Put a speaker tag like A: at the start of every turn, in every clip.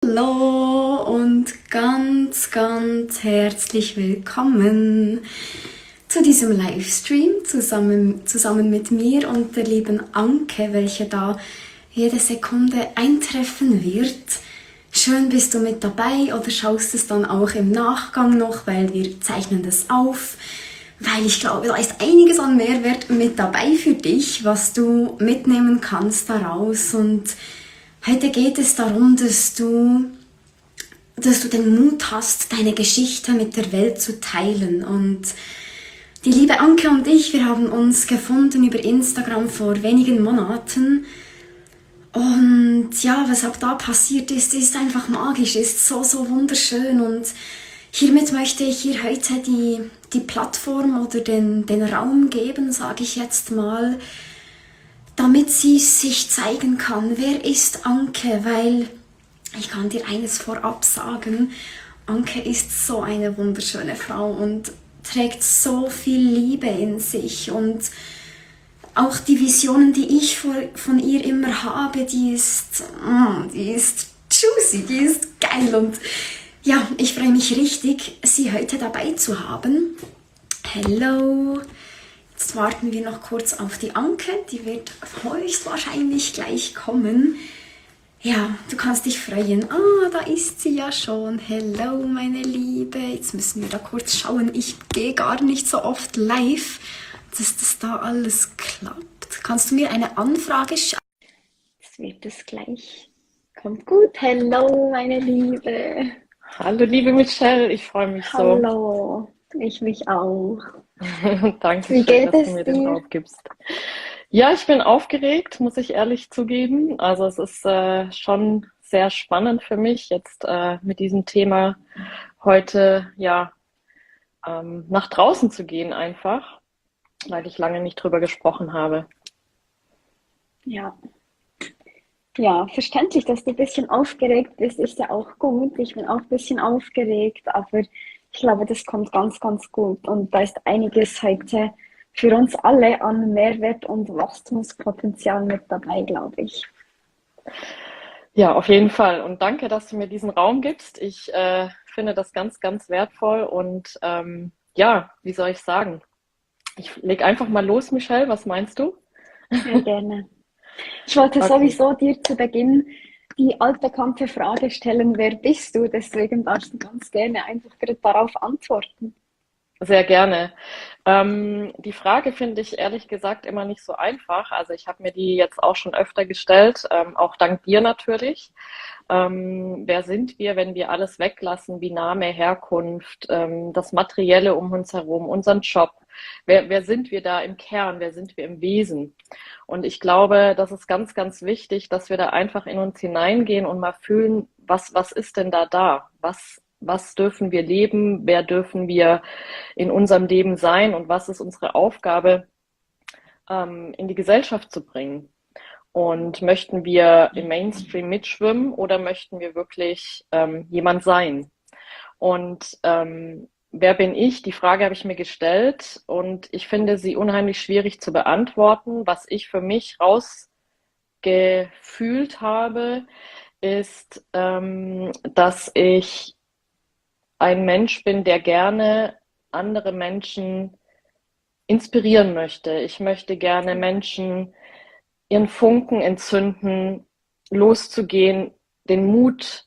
A: Hallo und ganz herzlich willkommen zu diesem Livestream zusammen mit mir und der lieben Anke, welche da jede Sekunde eintreffen wird. Schön bist du mit dabei oder schaust es dann auch im Nachgang noch, weil wir zeichnen das auf. Weil ich glaube, da ist einiges an Mehrwert mit dabei für dich, was du mitnehmen kannst daraus. Und heute geht es darum, dass du den Mut hast, deine Geschichte mit der Welt zu teilen. Und die liebe Anke und ich, wir haben uns gefunden über Instagram vor wenigen Monaten. Und ja, was auch da passiert ist einfach magisch, ist so wunderschön. Und hiermit möchte ich ihr heute die Plattform oder den Raum geben, sage ich jetzt mal, damit sie sich zeigen kann. Wer ist Anke? Weil ich kann dir eines vorab sagen, Anke ist so eine wunderschöne Frau und trägt so viel Liebe in sich. Und auch die Visionen, die ich von ihr immer habe, die ist juicy, die ist geil. Und ja, ich freue mich richtig, sie heute dabei zu haben. Hello! Jetzt warten wir noch kurz auf die Anke, die wird höchstwahrscheinlich gleich kommen. Ja, du kannst dich freuen. Ah, da ist sie ja schon. Hello, meine Liebe. Jetzt müssen wir da kurz schauen. Ich gehe gar nicht so oft live, dass das da alles klappt. Kannst du mir eine Anfrage schreiben? Jetzt wird es gleich. Kommt gut. Hello, meine Liebe.
B: Hallo, liebe Michelle, ich freue mich so.
A: Hallo, ich mich auch.
B: Danke
A: Wie
B: schön,
A: geht
B: dass
A: es
B: du mir den
A: dir?
B: Raum gibst. Ja, ich bin aufgeregt, muss ich ehrlich zugeben. Also es ist schon sehr spannend für mich, jetzt mit diesem Thema heute nach draußen zu gehen einfach, weil ich lange nicht drüber gesprochen habe.
A: Ja. Ja, verständlich, dass du ein bisschen aufgeregt bist, ist ja auch gut. Ich bin auch ein bisschen aufgeregt, aber ich glaube, das kommt ganz gut. Und da ist einiges heute für uns alle an Mehrwert und Wachstumspotenzial mit dabei, glaube ich.
B: Ja, auf jeden Fall. Und danke, dass du mir diesen Raum gibst. Ich finde das ganz wertvoll und ja, wie soll ich sagen? Ich leg einfach mal los, Michelle. Was meinst du?
A: Sehr gerne. Ich wollte
B: Okay.
A: sowieso dir zu Beginn die altbekannte Frage stellen, wer bist du? Deswegen darfst du ganz gerne einfach gerade darauf antworten.
B: Sehr gerne. Die Frage finde ich ehrlich gesagt immer nicht so einfach. Also ich habe mir die jetzt auch schon öfter gestellt, auch dank dir natürlich. Wer sind wir, wenn wir alles weglassen, wie Name, Herkunft, das Materielle um uns herum, unseren Job? Wer sind wir da im Kern? Wer sind wir im Wesen? Und ich glaube, das ist ganz wichtig, dass wir da einfach in uns hineingehen und mal fühlen, was ist denn da? Was dürfen wir leben? Wer dürfen wir in unserem Leben sein? Und was ist unsere Aufgabe, in die Gesellschaft zu bringen? Und möchten wir im Mainstream mitschwimmen oder möchten wir wirklich jemand sein? Und wer bin ich? Die Frage habe ich mir gestellt und ich finde sie unheimlich schwierig zu beantworten. Was ich für mich rausgefühlt habe, ist, dass ich ein Mensch bin, der gerne andere Menschen inspirieren möchte. Ich möchte gerne Menschen ihren Funken entzünden, loszugehen, den Mut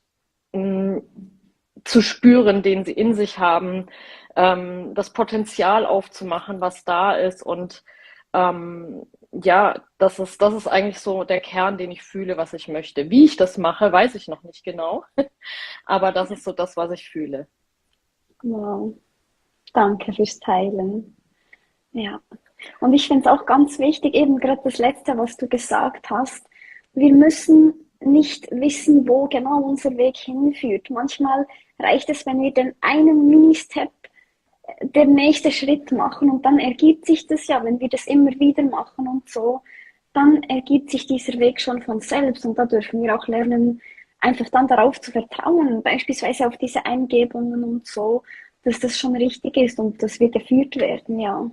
B: zu spüren, den sie in sich haben, das Potenzial aufzumachen, was da ist. Und ja, das ist eigentlich so der Kern, den ich fühle, was ich möchte. Wie ich das mache, weiß ich noch nicht genau, aber das ist so das, was ich fühle.
A: Wow, danke fürs Teilen. Ja. Und ich finde es auch ganz wichtig, eben gerade das Letzte, was du gesagt hast. Wir müssen nicht wissen, wo genau unser Weg hinführt. Manchmal reicht es, wenn wir den einen Mini-Step, der nächste Schritt machen und dann ergibt sich das ja, wenn wir das immer wieder machen und so, dann ergibt sich dieser Weg schon von selbst und da dürfen wir auch lernen, einfach dann darauf zu vertrauen, beispielsweise auf diese Eingebungen und so, dass das schon richtig ist und dass wir geführt werden, ja.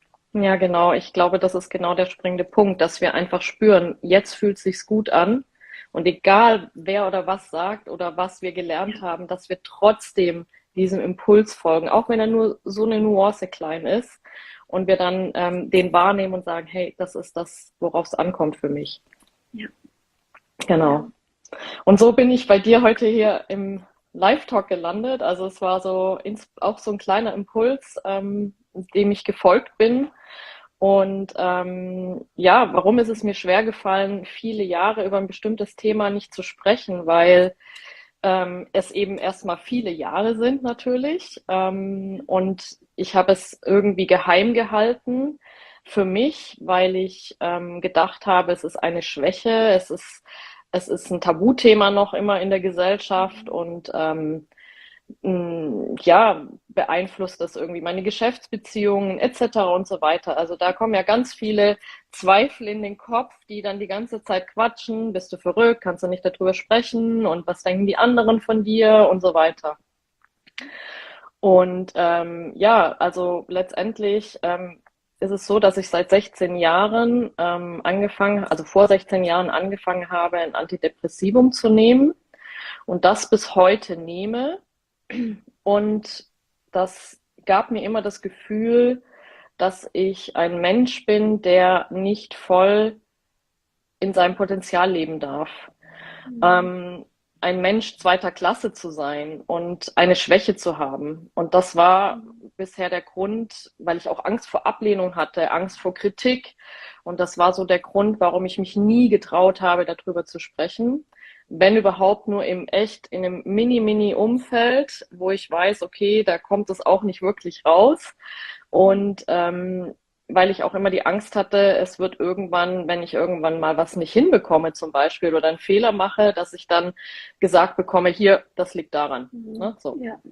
B: Ja, genau. Ich glaube, das ist genau der springende Punkt, dass wir einfach spüren, jetzt fühlt sich's gut an. Und egal wer oder was sagt oder was wir gelernt haben, dass wir trotzdem diesem Impuls folgen, auch wenn er nur so eine Nuance klein ist und wir dann den wahrnehmen und sagen, hey, das ist das, worauf es ankommt für mich.
A: Ja.
B: Genau. Und so bin ich bei dir heute hier im Live-Talk gelandet. Also es war so auch so ein kleiner Impuls, dem ich gefolgt bin. Und ja, warum ist es mir schwer gefallen, viele Jahre über ein bestimmtes Thema nicht zu sprechen? Weil es eben erstmal viele Jahre sind natürlich. Und ich habe es irgendwie geheim gehalten für mich, weil ich gedacht habe, es ist eine Schwäche, es ist ein Tabuthema noch immer in der Gesellschaft und ja, beeinflusst das irgendwie meine Geschäftsbeziehungen etc. und so weiter. Also da kommen ja ganz viele Zweifel in den Kopf, die dann die ganze Zeit quatschen. Bist du verrückt? Kannst du nicht darüber sprechen? Und was denken die anderen von dir? Und so weiter. Und ja, also letztendlich ist es so, dass ich seit 16 Jahren also vor 16 Jahren angefangen habe, ein Antidepressivum zu nehmen und das bis heute nehme. Und das gab mir immer das Gefühl, dass ich ein Mensch bin, der nicht voll in seinem Potenzial leben darf. Ein Mensch zweiter Klasse zu sein und eine Schwäche zu haben. Und das war bisher der Grund, weil ich auch Angst vor Ablehnung hatte, Angst vor Kritik. Und das war so der Grund, warum ich mich nie getraut habe, darüber zu sprechen. Wenn überhaupt nur im echt, in einem Mini-Umfeld, wo ich weiß, okay, da kommt es auch nicht wirklich raus. Und weil ich auch immer die Angst hatte, es wird irgendwann, wenn ich irgendwann mal was nicht hinbekomme zum Beispiel oder einen Fehler mache, dass ich dann gesagt bekomme, hier, das liegt daran. Ne? So.
A: Ja.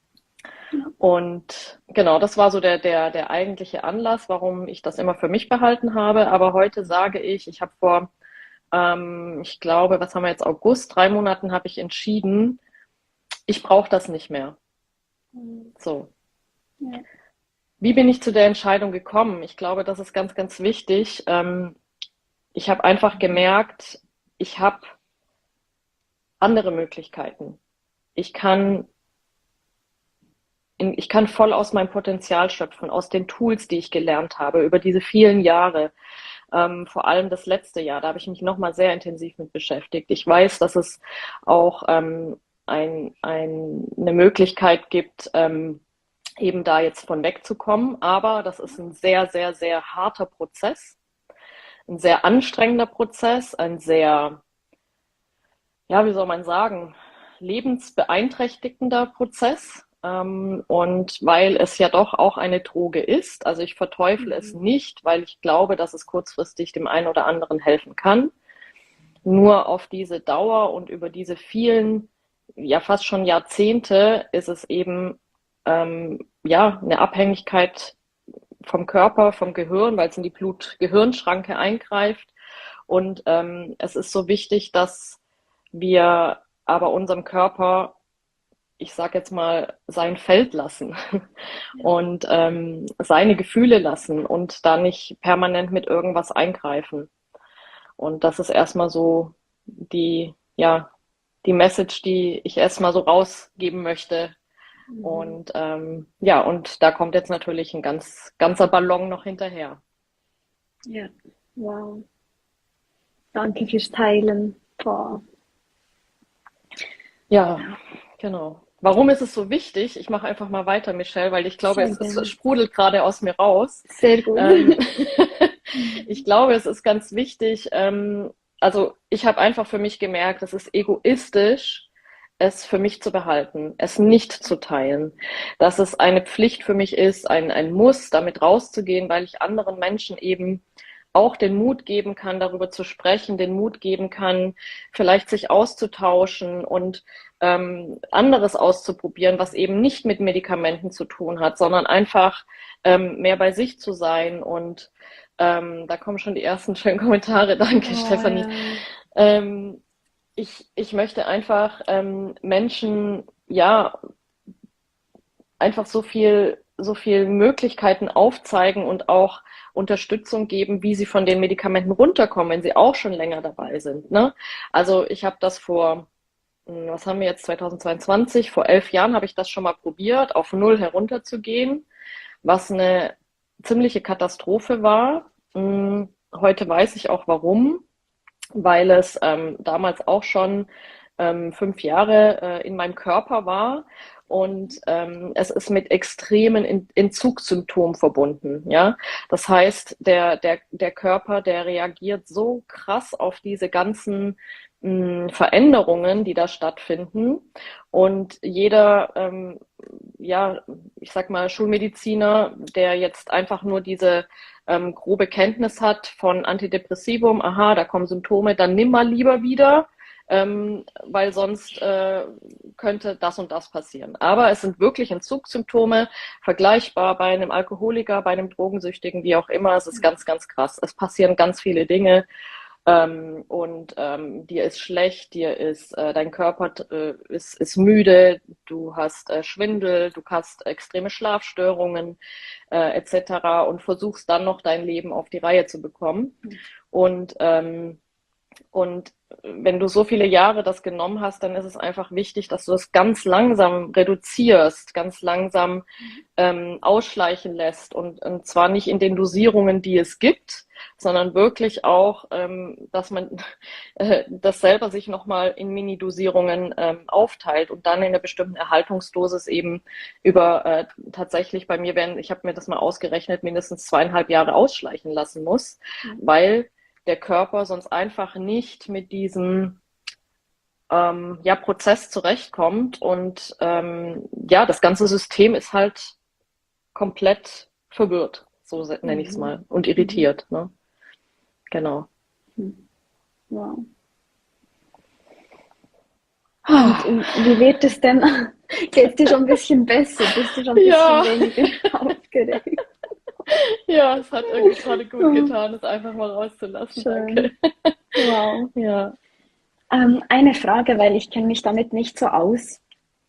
B: Und genau, das war so der eigentliche Anlass, warum ich das immer für mich behalten habe. Aber heute sage ich habe vor, ich glaube, was haben wir jetzt, August, 3 Monaten habe ich entschieden, ich brauche das nicht mehr. So.
A: Ja.
B: Wie bin ich zu der Entscheidung gekommen? Ich glaube, das ist ganz, ganz wichtig. Ich habe einfach gemerkt, ich habe andere Möglichkeiten. Ich kann voll aus meinem Potenzial schöpfen, aus den Tools, die ich gelernt habe über diese vielen Jahre. Vor allem das letzte Jahr, da habe ich mich nochmal sehr intensiv mit beschäftigt. Ich weiß, dass es auch eine Möglichkeit gibt, eben da jetzt von wegzukommen. Aber das ist ein sehr, sehr, sehr harter Prozess, ein sehr anstrengender Prozess, ein sehr, ja, wie soll man sagen, lebensbeeinträchtigender Prozess. Und weil es ja doch auch eine Droge ist, also ich verteufle es nicht, weil ich glaube, dass es kurzfristig dem einen oder anderen helfen kann. Nur auf diese Dauer und über diese vielen, ja fast schon Jahrzehnte ist es eben ja, eine Abhängigkeit vom Körper, vom Gehirn, weil es in die Blut-Gehirn-Schranke eingreift. Und es ist so wichtig, dass wir aber unserem Körper, ich sage jetzt mal, sein Feld lassen und seine Gefühle lassen und da nicht permanent mit irgendwas eingreifen. Und das ist erstmal so ja, die Message, die ich erstmal so rausgeben möchte. Und ja, und da kommt jetzt natürlich ein ganzer Ballon noch hinterher.
C: Ja, wow. Danke fürs Teilen. Boah.
B: Ja, genau. Warum ist es so wichtig? Ich mache einfach mal weiter, Michelle, weil ich glaube, es sprudelt gerade aus mir raus.
C: Sehr gut.
B: Ich glaube, es ist ganz wichtig. Also ich habe einfach für mich gemerkt, es ist egoistisch, es für mich zu behalten, es nicht zu teilen. Dass es eine Pflicht für mich ist, ein Muss, damit rauszugehen, weil ich anderen Menschen eben auch den Mut geben kann, darüber zu sprechen, den Mut geben kann, vielleicht sich auszutauschen und anderes auszuprobieren, was eben nicht mit Medikamenten zu tun hat, sondern einfach mehr bei sich zu sein. Und da kommen schon die ersten schönen Kommentare. Danke, Stefanie. Ja. Ich möchte einfach Menschen, ja, einfach so viel Möglichkeiten aufzeigen und auch Unterstützung geben, wie sie von den Medikamenten runterkommen, wenn sie auch schon länger dabei sind, ne? Also ich habe das was haben wir jetzt, 2022, vor 11 Jahren habe ich das schon mal probiert, auf null herunterzugehen, was eine ziemliche Katastrophe war. Heute weiß ich auch warum, weil es damals auch schon 5 Jahre in meinem Körper war und es ist mit extremen Entzugssymptomen verbunden. Ja, das heißt, der Körper, der reagiert so krass auf diese ganzen Veränderungen, die da stattfinden. Und jeder, ja, ich sag mal, Schulmediziner, der jetzt einfach nur diese grobe Kenntnis hat von Antidepressivum, aha, da kommen Symptome, dann nimm mal lieber wieder, weil sonst könnte das und das passieren. Aber es sind wirklich Entzugssymptome, vergleichbar bei einem Alkoholiker, bei einem Drogensüchtigen, wie auch immer. Es ist ganz, ganz krass. Es passieren ganz viele Dinge. Dir ist schlecht, dein Körper ist müde, du hast Schwindel, du hast extreme Schlafstörungen etc. und versuchst dann noch dein Leben auf die Reihe zu bekommen. Und wenn du so viele Jahre das genommen hast, dann ist es einfach wichtig, dass du das ganz langsam reduzierst, ganz langsam ausschleichen lässt und zwar nicht in den Dosierungen, die es gibt, sondern wirklich auch, dass man das selber sich nochmal in Mini-Dosierungen aufteilt und dann in einer bestimmten Erhaltungsdosis eben über tatsächlich bei mir ich habe mir das mal ausgerechnet, mindestens 2,5 Jahre ausschleichen lassen muss, weil der Körper sonst einfach nicht mit diesem Prozess zurechtkommt und das ganze System ist halt komplett verwirrt, so nenne ich es mal, und irritiert. Ne? Genau.
C: Wow. Und wie wird es denn? Geht es dir schon ein bisschen besser? Bist du schon ein bisschen weniger aufgeregt?
B: Ja, es hat irgendwie gerade gut getan, es einfach mal rauszulassen.
C: Schön.
B: Danke.
C: Wow.
B: Ja.
C: Eine Frage, weil ich kenne mich damit nicht so aus.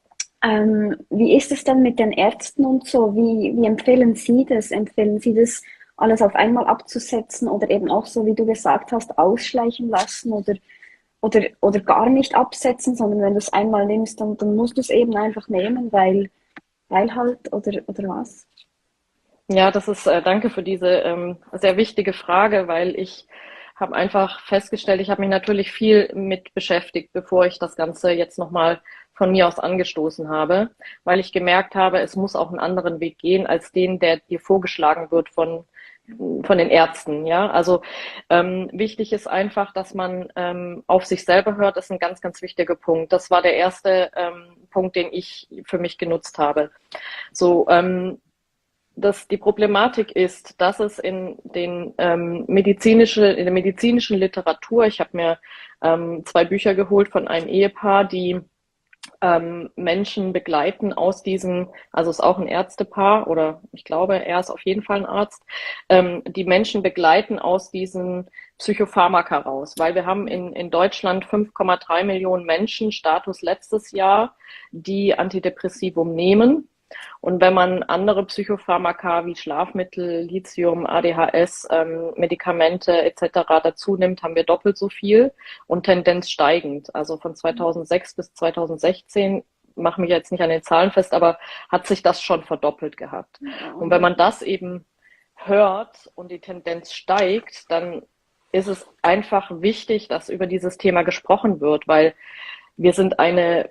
C: Wie ist es denn mit den Ärzten und so? Wie empfehlen Sie das? Empfehlen Sie das, alles auf einmal abzusetzen oder eben auch so, wie du gesagt hast, ausschleichen lassen oder gar nicht absetzen, sondern wenn du es einmal nimmst, dann musst du es eben einfach nehmen, weil halt oder was?
B: Ja, danke für diese sehr wichtige Frage, weil ich habe einfach festgestellt, ich habe mich natürlich viel mit beschäftigt, bevor ich das Ganze jetzt nochmal von mir aus angestoßen habe, weil ich gemerkt habe, es muss auch einen anderen Weg gehen als den, der dir vorgeschlagen wird von den Ärzten. Ja, also wichtig ist einfach, dass man auf sich selber hört, ist ein ganz, ganz wichtiger Punkt. Das war der erste Punkt, den ich für mich genutzt habe. So, die Problematik ist, dass es in der medizinischen Literatur, ich habe mir 2 Bücher geholt von einem Ehepaar, die Menschen begleiten aus also ist auch ein Ärztepaar oder ich glaube, er ist auf jeden Fall ein Arzt, die Menschen begleiten aus diesen Psychopharmaka raus, weil wir haben in Deutschland 5,3 Millionen Menschen, Status letztes Jahr, die Antidepressivum nehmen. Und wenn man andere Psychopharmaka wie Schlafmittel, Lithium, ADHS, Medikamente etc. dazu nimmt, haben wir doppelt so viel und Tendenz steigend. Also von 2006 bis 2016, mache mich jetzt nicht an den Zahlen fest, aber hat sich das schon verdoppelt gehabt. Und wenn man das eben hört und die Tendenz steigt, dann ist es einfach wichtig, dass über dieses Thema gesprochen wird, weil wir sind eine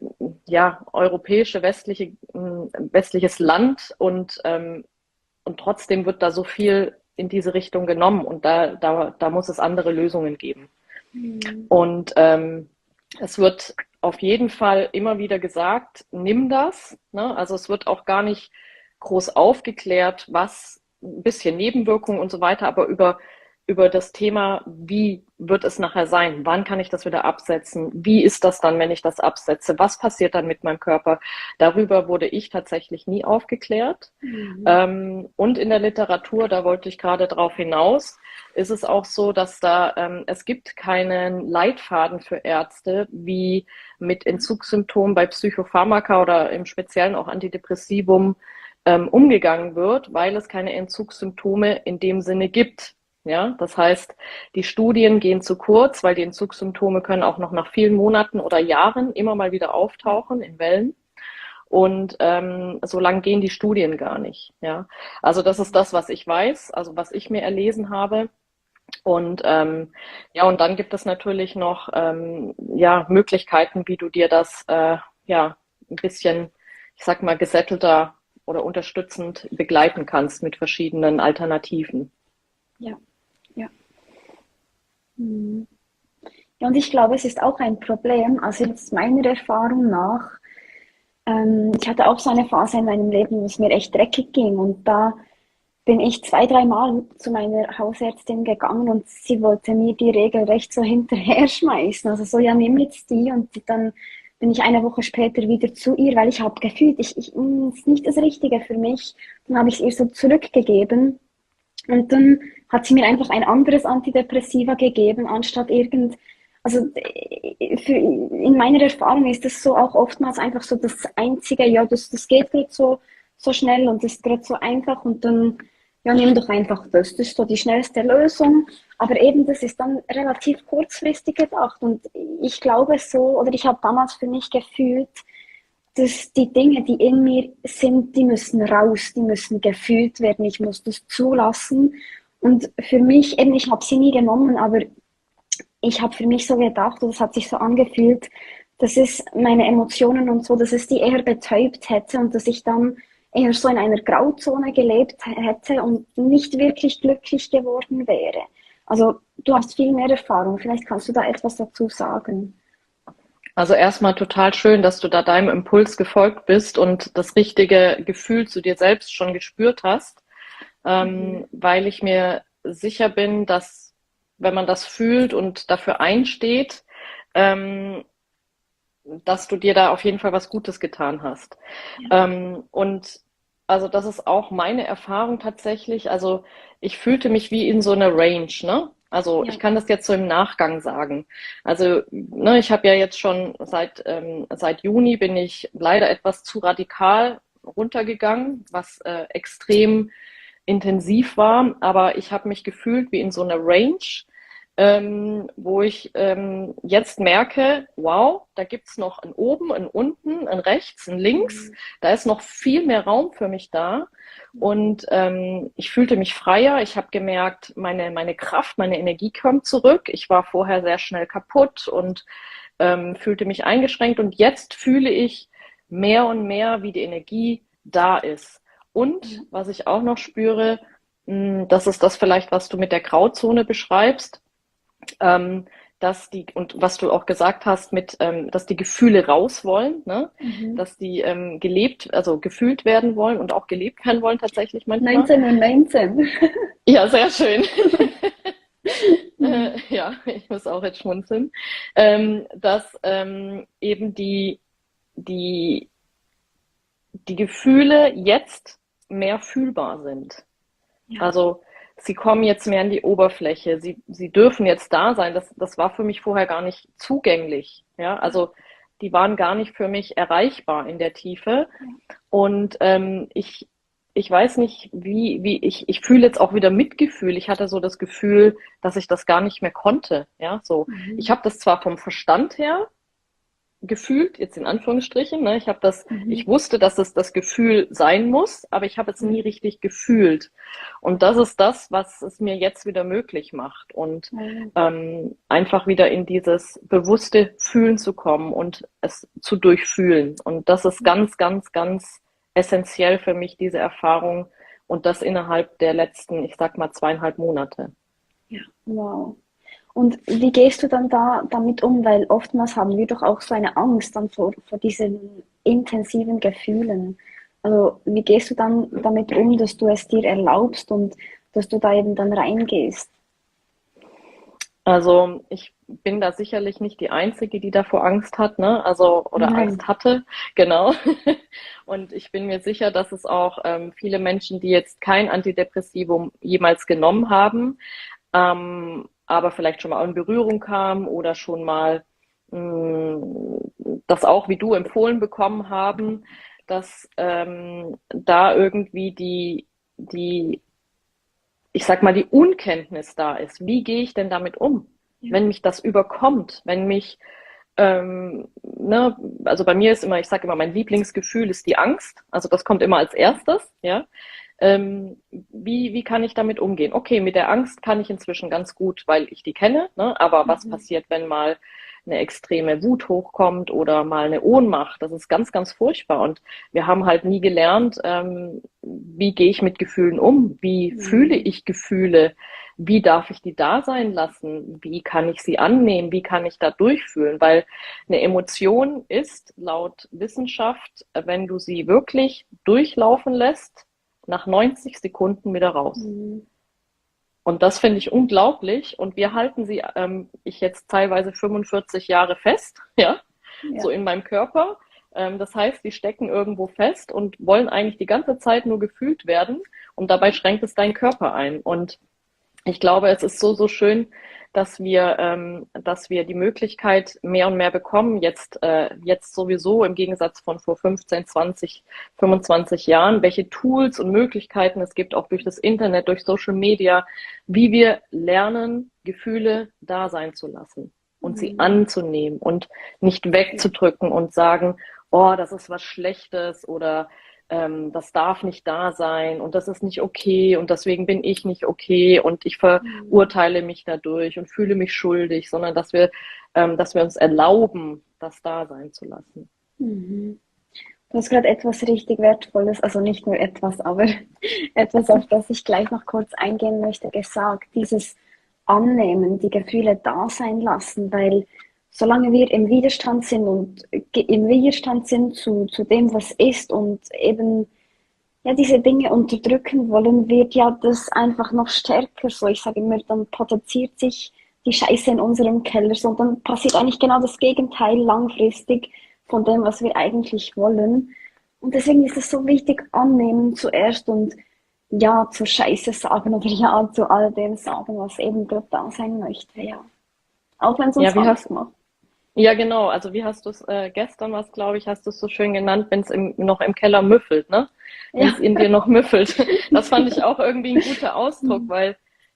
B: westliches Land und trotzdem wird da so viel in diese Richtung genommen und da muss es andere Lösungen geben. Und es wird auf jeden Fall immer wieder gesagt, nimm das. Ne? Also es wird auch gar nicht groß aufgeklärt, was ein bisschen Nebenwirkungen und so weiter, aber über das Thema, wie wird es nachher sein? Wann kann ich das wieder absetzen? Wie ist das dann, wenn ich das absetze? Was passiert dann mit meinem Körper? Darüber wurde ich tatsächlich nie aufgeklärt. Und in der Literatur, da wollte ich gerade drauf hinaus, ist es auch so, dass es gibt keinen Leitfaden für Ärzte, wie mit Entzugssymptomen bei Psychopharmaka oder im Speziellen auch Antidepressivum umgegangen wird, weil es keine Entzugssymptome in dem Sinne gibt. Ja, das heißt, die Studien gehen zu kurz, weil die Entzugssymptome können auch noch nach vielen Monaten oder Jahren immer mal wieder auftauchen in Wellen. Und so lang gehen die Studien gar nicht. Ja, also das ist das, was ich weiß, also was ich mir erlesen habe. Und ja, und dann gibt es natürlich noch ja, Möglichkeiten, wie du dir das ja ein bisschen, ich sag mal, gesättelter oder unterstützend begleiten kannst mit verschiedenen Alternativen.
C: Ja, ja. Mhm. Ja, und ich glaube, es ist auch ein Problem, also jetzt meiner Erfahrung nach, ich hatte auch so eine Phase in meinem Leben, wo es mir echt dreckig ging und da bin ich zwei, dreimal zu meiner Hausärztin gegangen und sie wollte mir die regelrecht so hinterher schmeißen. Also so, ja, nimm jetzt die und dann bin ich eine Woche später wieder zu ihr, weil ich habe gefühlt, ist nicht das Richtige für mich. Dann habe ich es ihr so zurückgegeben und dann hat sie mir einfach ein anderes Antidepressiva gegeben, anstatt also in meiner Erfahrung ist das so auch oftmals einfach so das Einzige, ja, das geht gerade so schnell und das ist gerade so einfach und dann, ja, nimm doch einfach das. Das ist so die schnellste Lösung. Aber eben, das ist dann relativ kurzfristig gedacht und ich glaube so, oder ich habe damals für mich gefühlt, dass die Dinge, die in mir sind, die müssen raus, die müssen gefühlt werden, ich muss das zulassen. Und für mich, eben, ich habe sie nie genommen, aber ich habe für mich so gedacht, und es hat sich so angefühlt, dass es meine Emotionen und so, dass es die eher betäubt hätte und dass ich dann eher so in einer Grauzone gelebt hätte und nicht wirklich glücklich geworden wäre. Also du hast viel mehr Erfahrung, vielleicht kannst du da etwas dazu sagen.
B: Also erstmal total schön, dass du da deinem Impuls gefolgt bist und das richtige Gefühl zu dir selbst schon gespürt hast,
C: Mhm.
B: weil ich mir sicher bin, dass wenn man das fühlt und dafür einsteht, ähm, dass du dir da auf jeden Fall was Gutes getan hast.
C: Ja,
B: Und also das ist auch meine Erfahrung tatsächlich. Also ich fühlte mich wie in so einer Range, ne? Also
C: ja.
B: ich kann das jetzt so im Nachgang sagen. Also ne, ich habe ja jetzt schon seit Juni bin ich leider etwas zu radikal runtergegangen, was extrem intensiv war, aber ich habe mich gefühlt wie in so einer Range, wo ich jetzt merke, wow, da gibt's noch ein oben, ein unten, ein rechts, ein links.
C: Mhm.
B: Da ist noch viel mehr Raum für mich da. Und ich fühlte mich freier. Ich habe gemerkt, meine Kraft, meine Energie kommt zurück. Ich war vorher sehr schnell kaputt und fühlte mich eingeschränkt. Und jetzt fühle ich mehr und mehr, wie die Energie da ist.
C: Ja.
B: Und was ich auch noch spüre, das ist das vielleicht, was du mit der Grauzone beschreibst, ähm, dass die, und was du auch gesagt hast, dass die Gefühle raus wollen, ne?
C: Mhm.
B: Dass die also gefühlt werden wollen und auch gelebt werden wollen tatsächlich manchmal.
C: 19 und 19.
B: Ja, sehr schön.
C: Mhm.
B: Ja, ich muss auch jetzt schmunzeln, dass eben die, die Gefühle jetzt mehr fühlbar sind.
C: Ja.
B: Also sie kommen jetzt mehr an die Oberfläche, sie dürfen jetzt da sein. Das war für mich vorher gar nicht zugänglich. Ja, also die waren gar nicht für mich erreichbar in der Tiefe. Und ich weiß nicht, ich fühle jetzt auch wieder Mitgefühl. Ich hatte so das Gefühl, dass ich das gar nicht mehr konnte. Ja, so. Ich
C: Mhm.
B: habe das zwar vom Verstand her gefühlt, jetzt in Anführungsstrichen, ne? Ich
C: Mhm.
B: wusste, dass es das Gefühl sein muss, aber ich habe es
C: Ja.
B: nie richtig gefühlt. Und das ist das, was es mir jetzt wieder möglich macht. Und
C: Oh.
B: einfach wieder in dieses bewusste Fühlen zu kommen und es zu durchfühlen. Und das ist ganz, ganz, ganz essentiell für mich, diese Erfahrung. Und das innerhalb der letzten, ich sag mal, 2,5 Monate.
C: Ja. Wow. Und wie gehst du dann damit um? Weil oftmals haben wir doch auch so eine Angst dann vor diesen intensiven Gefühlen. Also wie gehst du dann damit um, dass du es dir erlaubst und dass du da eben dann reingehst?
B: Also ich bin da sicherlich nicht die Einzige, die davor Angst hat, ne? Also oder
C: Nein.
B: Angst hatte, genau. Und ich bin mir sicher, dass es auch viele Menschen, die jetzt kein Antidepressivum jemals genommen haben, aber vielleicht schon mal in Berührung kamen oder schon mal mh, das auch wie du empfohlen bekommen haben, dass da irgendwie ich sag mal, die Unkenntnis da ist. Wie gehe ich denn damit um,
C: Ja.
B: wenn mich das überkommt, wenn mich, ne, also bei mir ist immer, ich sage immer, mein Lieblingsgefühl ist die Angst. Also das kommt immer als erstes, ja. Wie kann ich damit umgehen? Okay, mit der Angst kann ich inzwischen ganz gut, weil ich die kenne, ne? Aber was passiert, wenn mal eine extreme Wut hochkommt oder mal eine Ohnmacht? Das ist ganz, ganz furchtbar. Und wir haben halt nie gelernt, wie gehe ich mit Gefühlen um? Wie fühle ich Gefühle? Wie darf ich die da sein lassen? Wie kann ich sie annehmen? Wie kann ich da durchfühlen? Weil eine Emotion ist laut Wissenschaft, wenn du sie wirklich durchlaufen lässt, nach 90 Sekunden wieder raus. Und das finde ich unglaublich. Und wir halten sie, ich jetzt teilweise 45 Jahre fest, ja, so in meinem Körper. Das heißt, die stecken irgendwo fest und wollen eigentlich die ganze Zeit nur gefühlt werden. Und dabei schränkt es deinen Körper ein. Und ich glaube, es ist so, so schön, dass wir die Möglichkeit mehr und mehr bekommen, jetzt sowieso im Gegensatz von vor 15, 20, 25 Jahren, welche Tools und Möglichkeiten es gibt, auch durch das Internet, durch Social Media, wie wir lernen, Gefühle da sein zu lassen und sie anzunehmen und nicht wegzudrücken und sagen, oh, das ist was Schlechtes oder das darf nicht da sein und das ist nicht okay und deswegen bin ich nicht okay und ich verurteile mich dadurch und fühle mich schuldig, sondern dass wir uns erlauben, das da sein zu lassen.
C: Du hast gerade etwas richtig Wertvolles, also nicht nur etwas, aber etwas, auf das ich gleich noch kurz eingehen möchte, gesagt. Dieses Annehmen, die Gefühle da sein lassen, weil solange wir im Widerstand sind und im Widerstand sind zu dem, was ist und eben ja, diese Dinge unterdrücken wollen, wird ja das einfach noch stärker. So, ich sage immer, dann potenziert sich die Scheiße in unserem Keller, so, und dann passiert eigentlich genau das Gegenteil langfristig von dem, was wir eigentlich wollen. Und deswegen ist es so wichtig, annehmen zuerst und ja zur Scheiße sagen oder ja zu all dem sagen, was eben dort da sein möchte, ja. Auch wenn es uns
B: Ja,
C: Angst macht.
B: ja, genau. Also wie hast du es gestern, was glaube ich, hast du es so schön genannt, wenn es noch im Keller müffelt, ne? Wenn
C: Ja.
B: es in dir noch müffelt. Das fand ich auch irgendwie ein guter Ausdruck, weil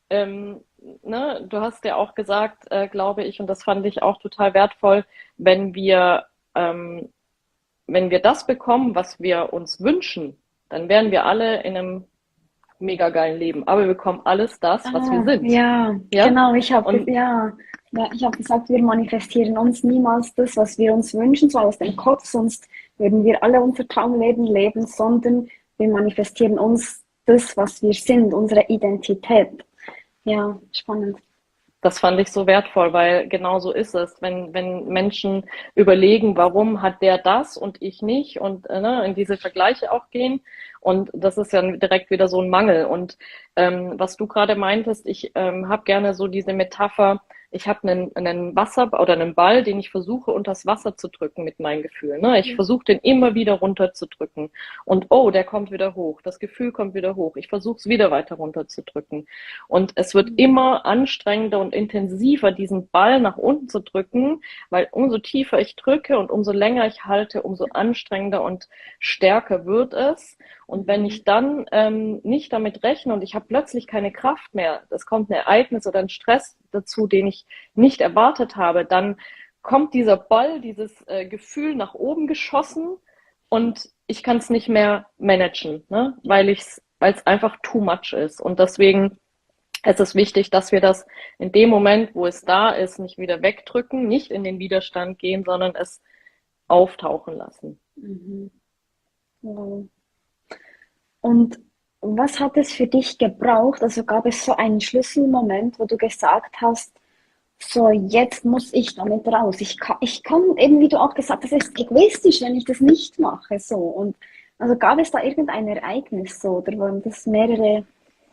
B: ne, du hast ja auch gesagt, glaube ich, und das fand ich auch total wertvoll, wenn ähm, wenn wir das bekommen, was wir uns wünschen, dann wären wir alle in einem mega geilen Leben. Aber wir bekommen alles das, was wir sind.
C: Ja,
B: Ja?
C: genau. Ich habe
B: Und
C: ich habe gesagt, wir manifestieren uns niemals das, was wir uns wünschen, so aus dem Kopf, sonst würden wir alle unser Traumleben leben, sondern wir manifestieren uns das, was wir sind, unsere Identität. Ja, spannend.
B: das fand ich so wertvoll, weil genau so ist es. Wenn Menschen überlegen, warum hat der das und ich nicht und ne, in diese Vergleiche auch gehen. Und das ist ja direkt wieder so ein Mangel. Und was du gerade meintest, ich habe gerne so diese Metapher, ich habe einen Wasser oder einen Ball, den ich versuche unters Wasser zu drücken mit meinen Gefühlen. Ne? Ich versuche den immer wieder runterzudrücken. Und oh, der kommt wieder hoch. Das Gefühl kommt wieder hoch. Ich versuche es wieder weiter runterzudrücken. Und es wird immer anstrengender und intensiver, diesen Ball nach unten zu drücken, weil umso tiefer ich drücke und umso länger ich halte, umso anstrengender und stärker wird es. Und wenn ich dann nicht damit rechne und ich habe plötzlich keine Kraft mehr, es kommt ein Ereignis oder ein Stress dazu, den ich nicht erwartet habe, dann kommt dieser Ball, dieses Gefühl nach oben geschossen und ich kann es nicht mehr managen, ne? Weil es einfach too much ist. Und deswegen ist es wichtig, dass wir das in dem Moment, wo es da ist, nicht wieder wegdrücken, nicht in den Widerstand gehen, sondern es auftauchen lassen.
C: Wow. Und was hat es für dich gebraucht? Also gab es so einen Schlüsselmoment, wo du gesagt hast, so jetzt muss ich damit raus. Ich kann eben, wie du auch gesagt hast, es ist egoistisch, wenn ich das nicht mache. So. Und also gab es da irgendein Ereignis so, oder waren das mehrere?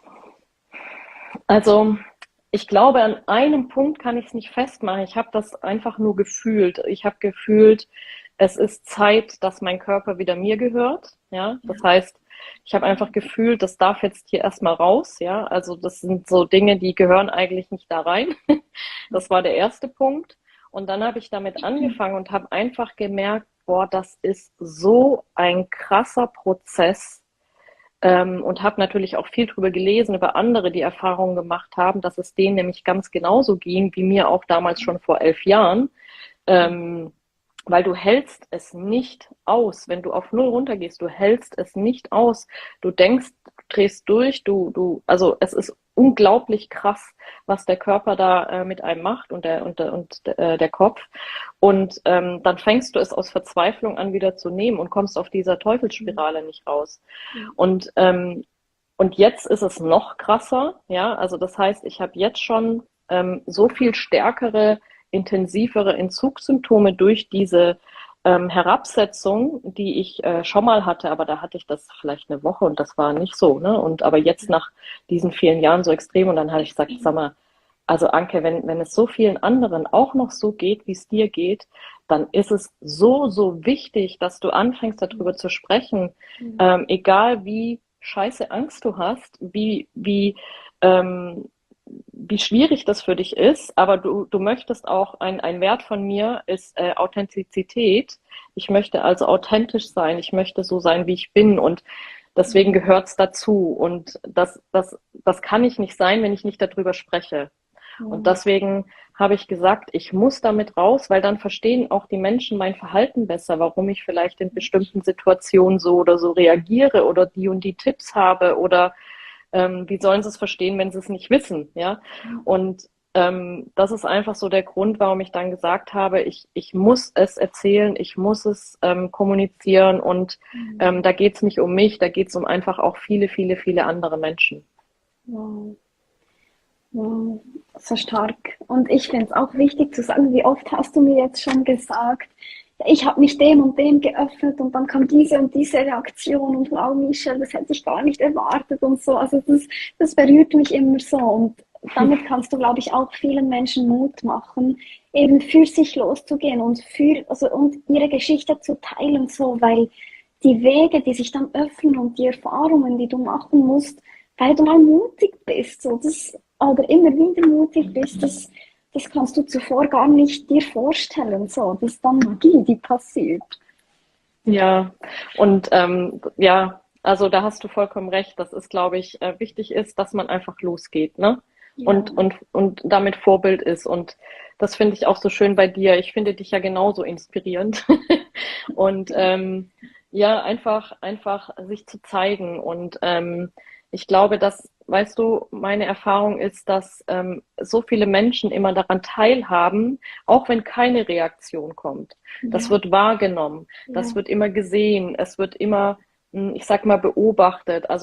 B: Also ich glaube, an einem Punkt kann ich es nicht festmachen. Ich habe das einfach nur gefühlt. Ich habe gefühlt, es ist Zeit, dass mein Körper wieder mir gehört. Ja, das heißt, ich habe einfach gefühlt, das darf jetzt hier erstmal raus. Ja, also das sind so Dinge, die gehören eigentlich nicht da rein. Das war der erste Punkt. Und dann habe ich damit angefangen und habe einfach gemerkt, boah, das ist so ein krasser Prozess, und habe natürlich auch viel drüber gelesen, über andere, die Erfahrungen gemacht haben, dass es denen nämlich ganz genauso ging, wie mir auch damals schon vor 11 Jahren. Ähm, Weil du hältst es nicht aus, wenn du auf Null runtergehst, du hältst es nicht aus. Du denkst, du drehst durch, also es ist unglaublich krass, was der Körper da mit einem macht und der Kopf. Und dann fängst du es aus Verzweiflung an wieder zu nehmen und kommst auf dieser Teufelsspirale nicht raus. Und, und jetzt ist es noch krasser, ja, also das heißt, ich habe jetzt schon so viel stärkere, intensivere Entzugssymptome durch diese Herabsetzung, die ich schon mal hatte, aber da hatte ich das vielleicht eine Woche und das war nicht so, ne? Und aber jetzt nach diesen vielen Jahren so extrem und dann hatte ich gesagt, sag mal, also Anke, wenn es so vielen anderen auch noch so geht, wie es dir geht, dann ist es so, so wichtig, dass du anfängst, darüber zu sprechen, egal wie scheiße Angst du hast, ähm, wie schwierig das für dich ist, aber du möchtest auch, ein Wert von mir ist Authentizität. Ich möchte also authentisch sein, ich möchte so sein, wie ich bin und deswegen gehört es dazu und das kann ich nicht sein, wenn ich nicht darüber spreche. Und deswegen habe ich gesagt, ich muss damit raus, weil dann verstehen auch die Menschen mein Verhalten besser, warum ich vielleicht in bestimmten Situationen so oder so reagiere oder die und die Tipps habe oder wie sollen sie es verstehen, wenn sie es nicht wissen, ja? Und das ist einfach so der Grund, warum ich dann gesagt habe, ich muss es erzählen, ich muss es kommunizieren und da geht es nicht um mich, da geht es um einfach auch viele, viele, viele andere Menschen.
C: Wow. Wow, so stark. Und ich finde es auch wichtig zu sagen, wie oft hast du mir jetzt schon gesagt, ich habe mich dem und dem geöffnet und dann kam diese und diese Reaktion und wow, Michelle, das hätte ich gar nicht erwartet und so. Also das berührt mich immer so und damit kannst du, glaube ich, auch vielen Menschen Mut machen, eben für sich loszugehen und und ihre Geschichte zu teilen, so, weil die Wege, die sich dann öffnen und die Erfahrungen, die du machen musst, weil du mal mutig bist, so, oder immer wieder mutig bist, das kannst du zuvor gar nicht dir vorstellen, so, das ist dann Magie, die passiert.
B: Ja, und ja, also da hast du vollkommen recht. Das ist, glaube ich, wichtig ist, dass man einfach losgeht, ne?
C: Ja.
B: Und damit Vorbild ist. Und das finde ich auch so schön bei dir. Ich finde dich ja genauso inspirierend. Und ja, einfach sich zu zeigen. Und ich glaube, dass, weißt du, meine Erfahrung ist, dass so viele Menschen immer daran teilhaben, auch wenn keine Reaktion kommt. Das
C: Ja.
B: wird wahrgenommen, das
C: Ja.
B: wird immer gesehen, es wird immer, ich sag mal, beobachtet, also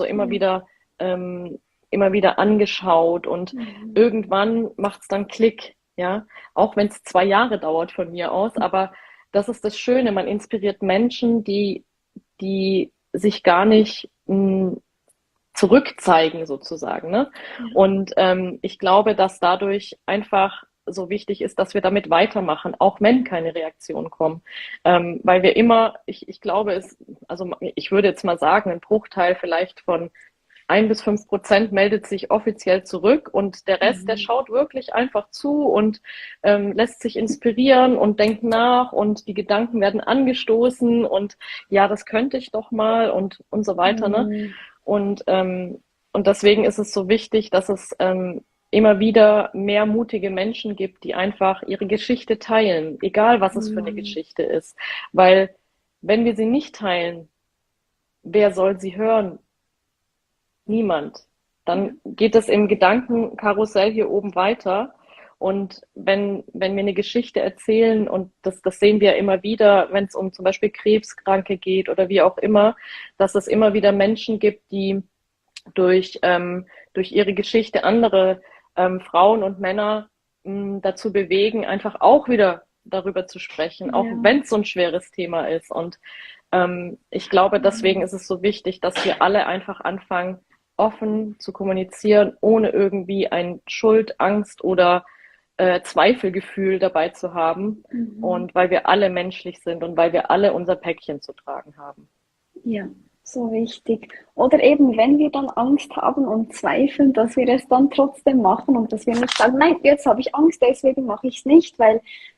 B: immer wieder angeschaut und irgendwann macht es dann Klick, ja, auch wenn es 2 Jahre dauert von mir aus, aber das ist das Schöne, man inspiriert Menschen, die sich gar nicht zurückzeigen sozusagen, ne? Und ich glaube, dass dadurch einfach so wichtig ist, dass wir damit weitermachen, auch wenn keine Reaktionen kommen. Weil wir immer, ich glaube, also ich würde jetzt mal sagen, ein Bruchteil vielleicht von 1 bis 5% meldet sich offiziell zurück und der Rest, der schaut wirklich einfach zu und lässt sich inspirieren und denkt nach und die Gedanken werden angestoßen und ja, das könnte ich doch mal und so weiter, ne? Und deswegen ist es so wichtig, dass es immer wieder mehr mutige Menschen gibt, die einfach ihre Geschichte teilen, egal was es für eine Geschichte ist. Weil wenn wir sie nicht teilen, wer soll sie hören? Niemand. Dann geht es im Gedankenkarussell hier oben weiter. Und wenn wir eine Geschichte erzählen, und das sehen wir immer wieder, wenn es um zum Beispiel Krebskranke geht oder wie auch immer, dass es immer wieder Menschen gibt, die durch ihre Geschichte andere Frauen und Männer dazu bewegen, einfach auch wieder darüber zu sprechen, auch wenn es so ein schweres Thema ist. Und ich glaube, deswegen ist es so wichtig, dass wir alle einfach anfangen, offen zu kommunizieren, ohne irgendwie ein Schuld, Angst oder Zweifelgefühl dabei zu haben. Und weil wir alle menschlich sind und weil wir alle unser Päckchen zu tragen haben.
C: Ja, so wichtig. Oder eben, wenn wir dann Angst haben und zweifeln, dass wir es dann trotzdem machen und dass wir nicht sagen, nein, jetzt habe ich Angst, deswegen mache ich es nicht, weil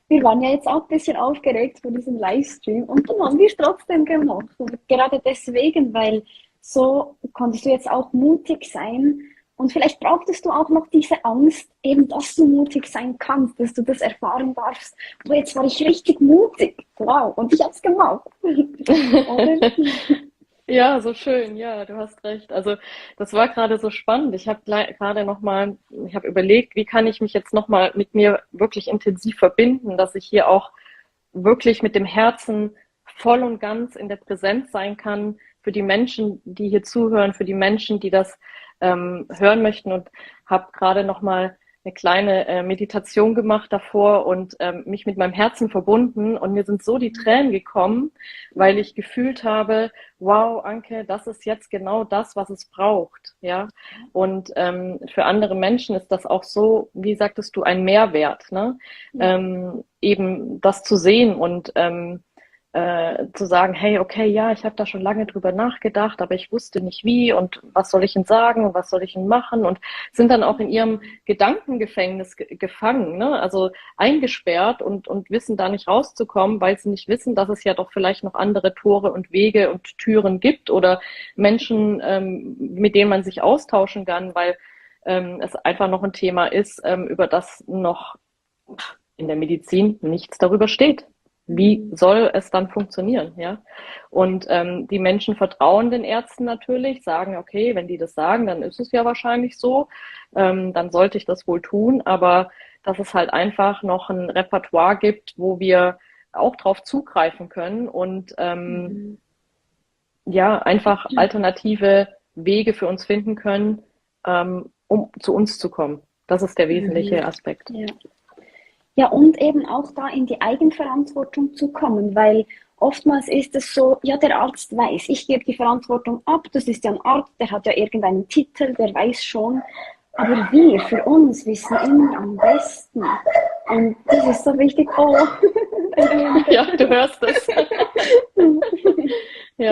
C: wir waren ja jetzt auch ein bisschen aufgeregt vor diesem Livestream und dann haben wir es trotzdem gemacht. Und gerade deswegen, weil so konntest du jetzt auch mutig sein und vielleicht brauchtest du auch noch diese Angst, eben, dass du mutig sein kannst, dass du das erfahren darfst. Oh, jetzt war ich richtig mutig. Wow, und ich habe es gemacht. Oder?
B: Ja, so schön, ja, du hast recht. Also das war gerade so spannend. Ich habe gerade nochmal, ich habe überlegt, wie kann ich mich jetzt nochmal mit mir wirklich intensiv verbinden, dass ich hier auch wirklich mit dem Herzen voll und ganz in der Präsenz sein kann für die Menschen, die hier zuhören, für die Menschen, die das hören möchten, und habe gerade nochmal eine kleine Meditation gemacht davor und mich mit meinem Herzen verbunden, und mir sind so die Tränen gekommen, weil ich gefühlt habe, wow, Anke, das ist jetzt genau das, was es braucht, ja. Und für andere Menschen ist das auch so, wie sagtest du, ein Mehrwert, ne?
C: Ja.
B: Eben das zu sehen und zu sagen, hey, okay, ja, ich habe da schon lange drüber nachgedacht, aber ich wusste nicht wie und was soll ich ihnen sagen und was soll ich ihnen machen, und sind dann auch in ihrem Gedankengefängnis gefangen, ne? Also eingesperrt und wissen da nicht rauszukommen, weil sie nicht wissen, dass es ja doch vielleicht noch andere Tore und Wege und Türen gibt oder Menschen, mit denen man sich austauschen kann, weil es einfach noch ein Thema ist, über das noch in der Medizin nichts darüber steht. Wie soll es dann funktionieren, ja? Und die Menschen vertrauen den Ärzten natürlich, sagen, okay, wenn die das sagen, dann ist es ja wahrscheinlich so, dann sollte ich das wohl tun, aber dass es halt einfach noch ein Repertoire gibt, wo wir auch drauf zugreifen können und ja, einfach alternative Wege für uns finden können, um zu uns zu kommen. Das ist der wesentliche Aspekt.
C: Ja. Ja, und eben auch da in die Eigenverantwortung zu kommen, weil oftmals ist es so, ja, der Arzt weiß, ich gebe die Verantwortung ab, das ist ja ein Arzt, der hat ja irgendeinen Titel, der weiß schon, aber wir für uns wissen immer am besten. Und das ist so wichtig. Oh,
B: Ja, du hörst es. Ja.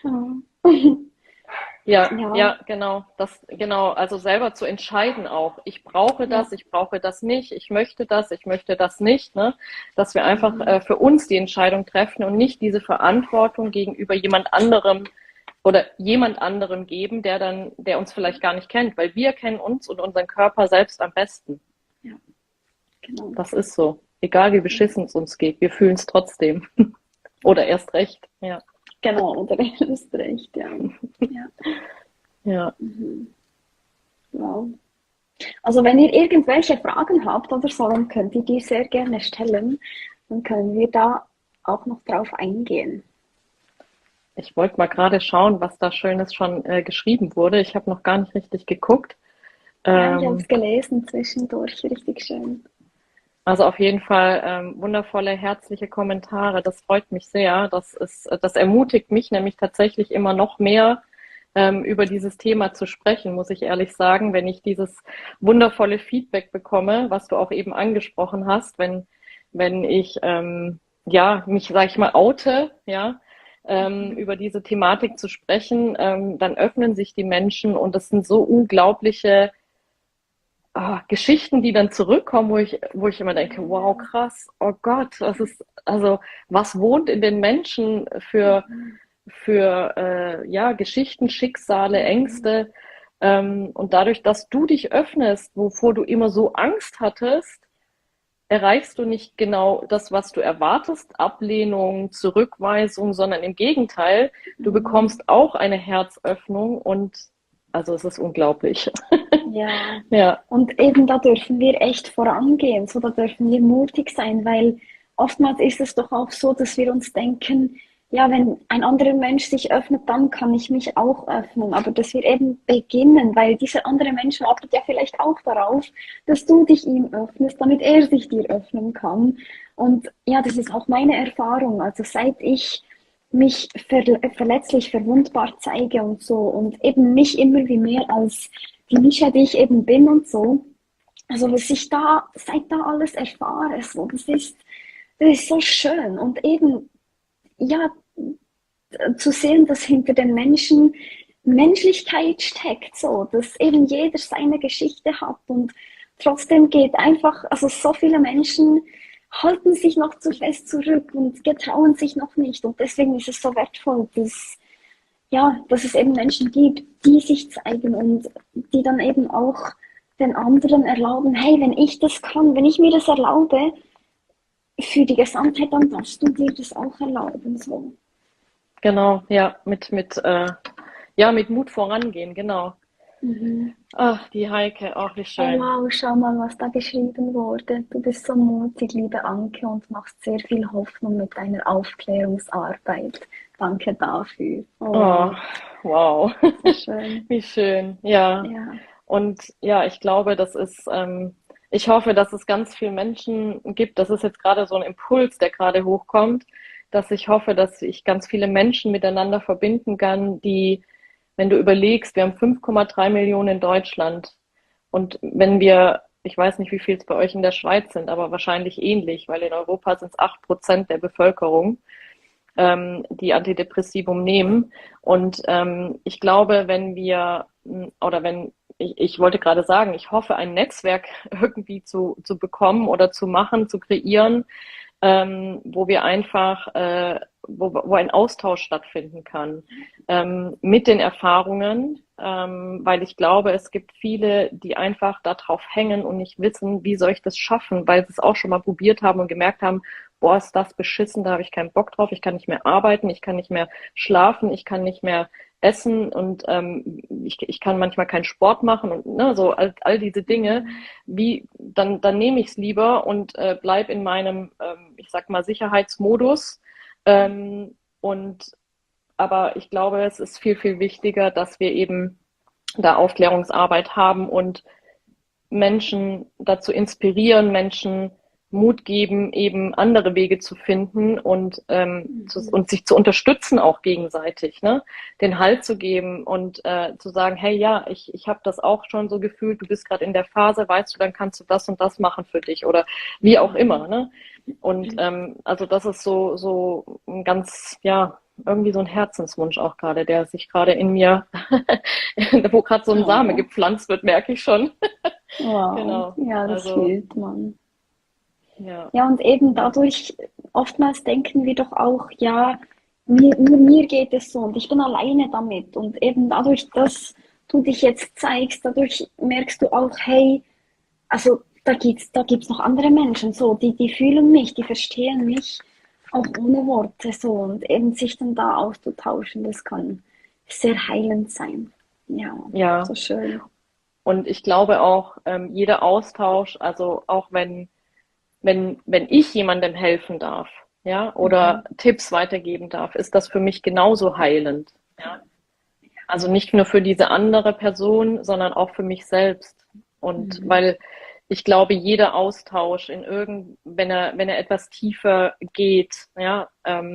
B: Ja,
C: Ja.
B: ja, genau. Genau, also selber zu entscheiden auch. Ich brauche das nicht, ich möchte das nicht, ne? Dass wir einfach für uns die Entscheidung treffen und nicht diese Verantwortung gegenüber jemand anderem oder jemand anderem geben, der uns vielleicht gar nicht kennt, weil wir kennen uns und unseren Körper selbst am besten.
C: Ja, genau.
B: Das ist so. Egal wie beschissen es uns geht, wir fühlen es trotzdem. Oder erst recht, ja.
C: Genau, oder erst recht, ja. Ja.
B: Ja.
C: Wow. Also wenn ihr irgendwelche Fragen habt oder so, dann könnt ihr die sehr gerne stellen. Dann können wir da auch noch drauf eingehen.
B: Ich wollte mal gerade schauen, was da Schönes schon geschrieben wurde. Ich habe noch gar nicht richtig geguckt.
C: Ja, ich habe es gelesen zwischendurch, richtig schön.
B: Also auf jeden Fall wundervolle, herzliche Kommentare. Das freut mich sehr. Das ermutigt mich nämlich tatsächlich immer noch mehr, über dieses Thema zu sprechen, muss ich ehrlich sagen, wenn ich dieses wundervolle Feedback bekomme, was du auch eben angesprochen hast, wenn ich ja mich, sag ich mal, oute, ja, über diese Thematik zu sprechen, dann öffnen sich die Menschen, und das sind so unglaubliche Geschichten, die dann zurückkommen, wo ich immer denke, wow, krass, oh Gott, was wohnt in den Menschen für ja, Geschichten, Schicksale, Ängste, und dadurch, dass du dich öffnest, wovor du immer so Angst hattest, erreichst du nicht genau das, was du erwartest, Ablehnung, Zurückweisung, sondern im Gegenteil, du bekommst auch eine Herzöffnung, und also es ist unglaublich.
C: Ja.
B: Ja.
C: Und eben da dürfen wir echt vorangehen, so da dürfen wir mutig sein, weil oftmals ist es doch auch so, dass wir uns denken, ja, wenn ein anderer Mensch sich öffnet, dann kann ich mich auch öffnen. Aber dass wir eben beginnen, weil dieser andere Mensch wartet ja vielleicht auch darauf, dass du dich ihm öffnest, damit er sich dir öffnen kann. Und ja, das ist auch meine Erfahrung. Also seit ich mich verletzlich, verwundbar zeige und so und eben mich immer wie mehr als die Mischa, die ich eben bin und so. Also was ich da, seit da alles erfahre, so, das ist so schön. Und eben, ja, zu sehen, dass hinter den Menschen Menschlichkeit steckt, so, dass eben jeder seine Geschichte hat und trotzdem geht einfach, also so viele Menschen halten sich noch zu fest zurück und getrauen sich noch nicht. Und deswegen ist es so wertvoll, dass es eben Menschen gibt, die sich zeigen und die dann eben auch den anderen erlauben, hey, wenn ich das kann, wenn ich mir das erlaube, für die Gesamtheit, dann darfst du dir das auch erlauben. So.
B: Genau, ja, mit Mut vorangehen, genau.
C: Mhm.
B: Ach, die Heike, ach, wie
C: Oh
B: schön.
C: wow, schau mal, was da geschrieben wurde. Du bist so mutig, liebe Anke, und machst sehr viel Hoffnung mit deiner Aufklärungsarbeit. Danke dafür. Oh
B: Oh,
C: wow,
B: wow,
C: so schön.
B: wie schön, ja.
C: Ja.
B: Und ja, ich glaube, ich hoffe, dass es ganz viele Menschen gibt. Das ist jetzt gerade so ein Impuls, der gerade hochkommt, dass ich hoffe, dass ich ganz viele Menschen miteinander verbinden kann, die, wenn du überlegst, wir haben 5,3 Millionen in Deutschland. Und wenn wir, ich weiß nicht, wie viel es bei euch in der Schweiz sind, aber wahrscheinlich ähnlich, weil in Europa sind es 8% der Bevölkerung, die Antidepressivum nehmen. Und ich glaube, wenn wir, oder wenn, ich wollte gerade sagen, ich hoffe, ein Netzwerk irgendwie zu bekommen oder zu machen, zu kreieren, wo wir einfach, wo ein Austausch stattfinden kann mit den Erfahrungen, weil ich glaube, es gibt viele, die einfach darauf hängen und nicht wissen, wie soll ich das schaffen, weil sie es auch schon mal probiert haben und gemerkt haben, boah, ist das beschissen, da habe ich keinen Bock drauf, ich kann nicht mehr arbeiten, ich kann nicht mehr schlafen, ich kann nicht mehr essen und ich kann manchmal keinen Sport machen und ne, so all diese Dinge, dann nehme ich es lieber und bleib in meinem, ich sag mal, Sicherheitsmodus. Und aber ich glaube, es ist viel, viel wichtiger, dass wir eben da Aufklärungsarbeit haben und Menschen dazu inspirieren, Menschen Mut geben, eben andere Wege zu finden und sich zu unterstützen auch gegenseitig, ne? Den Halt zu geben und zu sagen, hey, ja, ich habe das auch schon so gefühlt, du bist gerade in der Phase, weißt du, dann kannst du das und das machen für dich oder wie auch immer, ne? Und also das ist so ein ganz, ja, irgendwie so ein Herzenswunsch auch gerade, der sich gerade in mir, wo gerade so ein Same
C: Oh,
B: gepflanzt wird, merke ich schon.
C: wow,
B: Genau.
C: ja, das
B: Also,
C: fühlt man.
B: ja,
C: Ja, und eben
B: ja,
C: dadurch, oftmals denken wir doch auch, ja, mir geht es so und ich bin alleine damit. Und eben dadurch, dass du dich jetzt zeigst, dadurch merkst du auch, hey, also da gibt's noch andere Menschen, so, die fühlen mich, die verstehen mich auch ohne Worte, so. Und eben sich dann da auszutauschen, das kann sehr heilend sein. Ja,
B: ja.
C: so schön.
B: Und ich glaube auch, jeder Austausch, also auch wenn ich jemandem helfen darf, ja, oder
C: Mhm.
B: Tipps weitergeben darf, ist das für mich genauso heilend. Ja. Also nicht nur für diese andere Person, sondern auch für mich selbst. Und
C: Mhm.
B: weil ich glaube, jeder Austausch wenn er etwas tiefer geht, ja,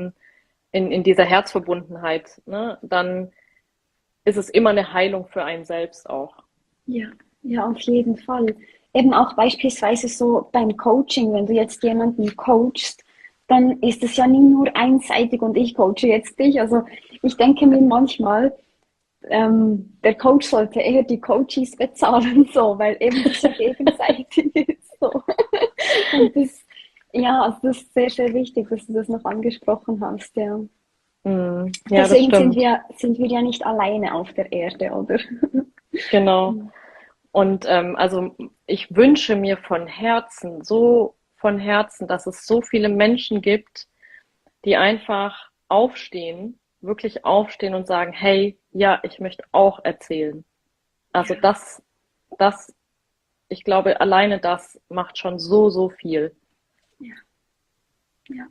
B: in dieser Herzverbundenheit, ne, dann ist es immer eine Heilung für einen selbst auch.
C: Ja, ja, auf jeden Fall. Eben auch beispielsweise so beim Coaching, wenn du jetzt jemanden coachst, dann ist es ja nie nur einseitig und ich coache jetzt dich. Also ich denke mir manchmal, der Coach sollte eher die Coaches bezahlen, so, weil eben das ja gegenseitig ist. So. Und ja, also das ist sehr, sehr wichtig, dass du das noch angesprochen hast, ja.
B: Ja, das
C: Deswegen
B: stimmt.
C: sind wir ja nicht alleine auf der Erde, oder?
B: Genau. Und also ich wünsche mir von Herzen, so von Herzen, dass es so viele Menschen gibt, die einfach aufstehen, wirklich aufstehen und sagen, hey, ja, ich möchte auch erzählen. Also das, ich glaube, alleine das macht schon so, so viel.
C: Ja, ja.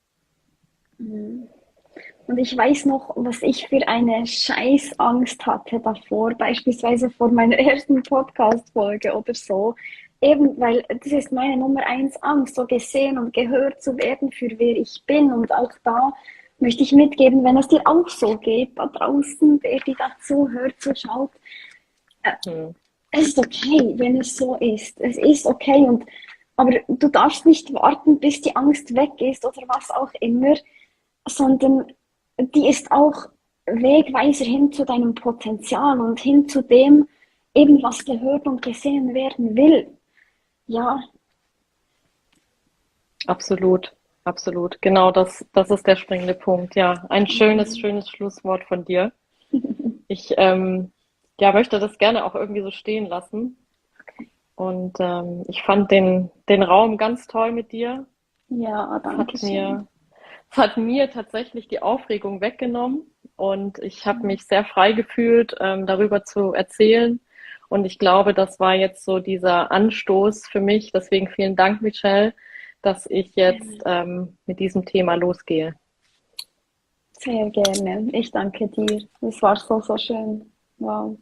C: Mhm. Und ich weiß noch, was ich für eine Scheißangst hatte davor, beispielsweise vor meiner ersten Podcast-Folge oder so. Eben, weil das ist meine Nummer eins Angst, so gesehen und gehört zu werden, für wer ich bin. Und auch da möchte ich mitgeben, wenn es dir auch so geht, da draußen, der die dazu hört, zuschaut,
B: Hm.
C: es ist okay, wenn es so ist. Es ist okay aber du darfst nicht warten, bis die Angst weg ist oder was auch immer, sondern die ist auch Wegweiser hin zu deinem Potenzial und hin zu dem, eben was gehört und gesehen werden will. Ja,
B: Absolut, absolut. Genau das ist der springende Punkt. Ja, ein schönes,
C: Mhm.
B: schönes Schlusswort von dir. Ich ja, möchte das gerne auch irgendwie so stehen lassen. Und ich fand den Raum ganz toll mit dir.
C: Ja,
B: Es
C: danke
B: hat
C: schön.
B: mir, es hat mir tatsächlich die Aufregung weggenommen und ich habe mich sehr frei gefühlt, darüber zu erzählen. Und ich glaube, das war jetzt so dieser Anstoß für mich. Deswegen vielen Dank, Michelle, dass ich jetzt
C: Gerne.
B: mit diesem Thema losgehe.
C: Sehr gerne. Ich danke dir. Es war so, so schön. Wow.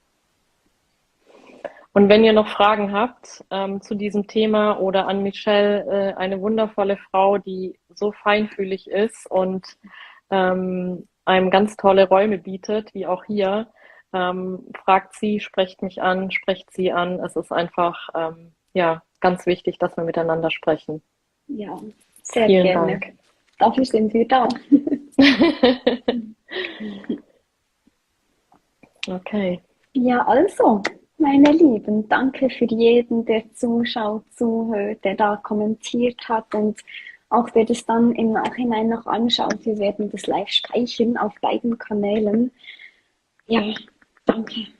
B: Und wenn ihr noch Fragen habt zu diesem Thema oder an Michelle, eine wundervolle Frau, die so feinfühlig ist und einem ganz tolle Räume bietet, wie auch hier, fragt sie, sprecht mich an, sprecht sie an. Es ist einfach ja ganz wichtig, dass wir miteinander sprechen.
C: Ja, sehr
B: Vielen
C: gerne.
B: Dank.
C: Dafür sind wir da.
B: Okay.
C: Ja, also, meine Lieben, danke für jeden, der zuschaut, zuhört, der da kommentiert hat und auch wer das dann im Nachhinein noch anschaut. Wir werden das live speichern auf beiden Kanälen. Ja, danke.